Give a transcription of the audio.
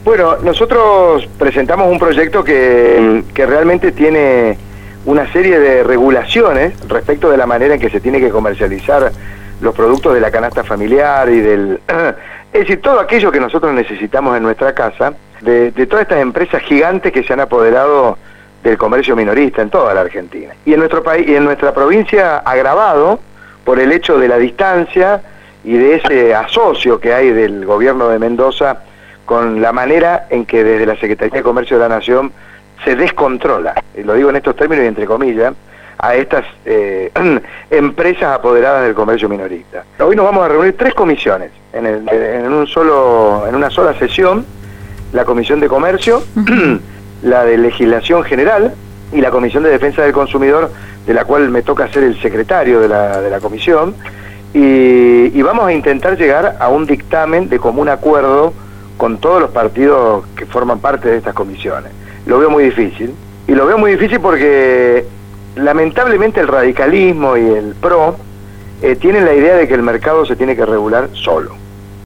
Bueno, nosotros presentamos un proyecto que realmente tiene una serie de regulaciones respecto de la manera en que se tiene que comercializar los productos de la canasta familiar y del... Es decir, todo aquello que nosotros necesitamos en nuestra casa, de todas estas empresas gigantes que se han apoderado del comercio minorista en toda la Argentina. Y en nuestro país y en nuestra provincia agravado por el hecho de la distancia y de ese asocio que hay del gobierno de Mendoza con la manera en que desde la Secretaría de Comercio de la Nación se descontrola, y lo digo en estos términos y entre comillas, a estas empresas apoderadas del comercio minorista. Hoy nos vamos a reunir 3 comisiones en una sola sesión: la Comisión de Comercio, la de Legislación General y la Comisión de Defensa del Consumidor, de la cual me toca ser el secretario de la comisión, y vamos a intentar llegar a un dictamen de común acuerdo con todos los partidos que forman parte de estas comisiones. Lo veo muy difícil, y lo veo muy difícil porque lamentablemente el radicalismo y el PRO tienen la idea de que el mercado se tiene que regular solo.